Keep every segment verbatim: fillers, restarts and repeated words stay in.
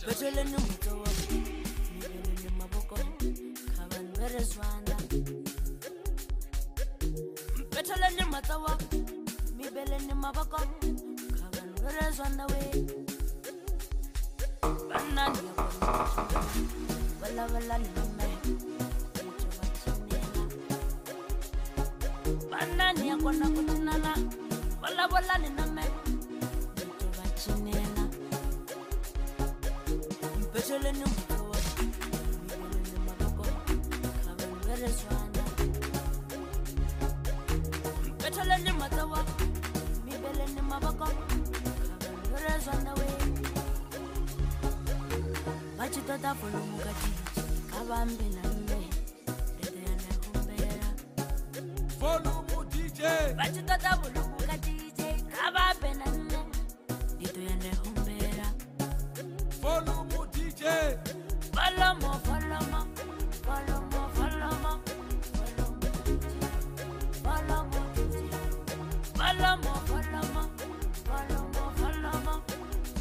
Betwele ni mutawa, mibele ni maboko, kaban berezwana. Betwele ni mutawa, mibele ni maboko, kaban berezwana we. Banani ya kwa wala wala ni mame, mtuwa chinela. Banani ya kwa nakutunala, wala wala ni mame, mtuwa chinela. Betwele ni mutawa, mibele ni maboko, kaban berezwana. Betwele ni mutawa, mibele ni maboko, kaban berezwana we. Bachitota fulumukati, kabambi na mme, dede ya nehumbera. Volume D J. Bachitota fulumukati, kabambi na mme, dede ya nehumbera. Volume D J. Follow mo, follow mo, follow mo, follow mo, follow mo, follow mo, follow mo, follow mo, follow mo, follow mo.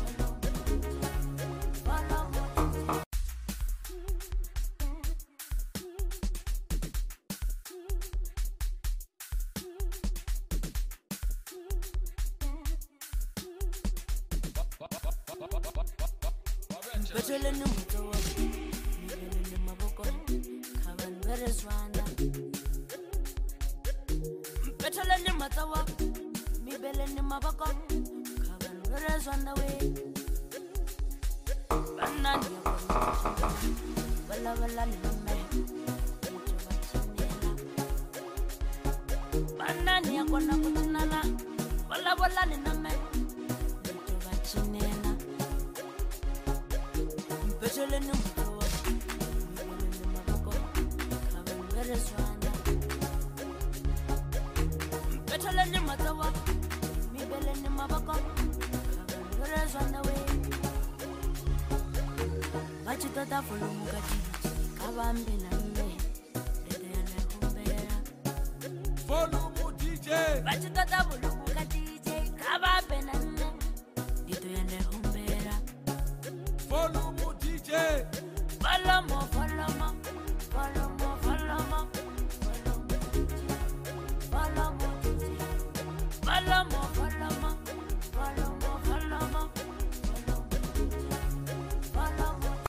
Betwele ni mutawa, mibele ni maboko, kaban berezwana. Betwele ni mutawa, mibele ni maboko, kaban berezwana we. Banani ya kwa wala wala ni mame, mtuwa chinela. Banani ya kwa nakutunala, wala wala ni mame, mtuwa chinela. Betwele ni mutawa, mibele ni maboko, kaban berezwana. Betwele ni mutawa, mibele ni maboko, kaban berezwana we. Bachitota fulumukati, kabambi na mme, dede ya nehumbera. Volume D J. Bachitota fulumukati.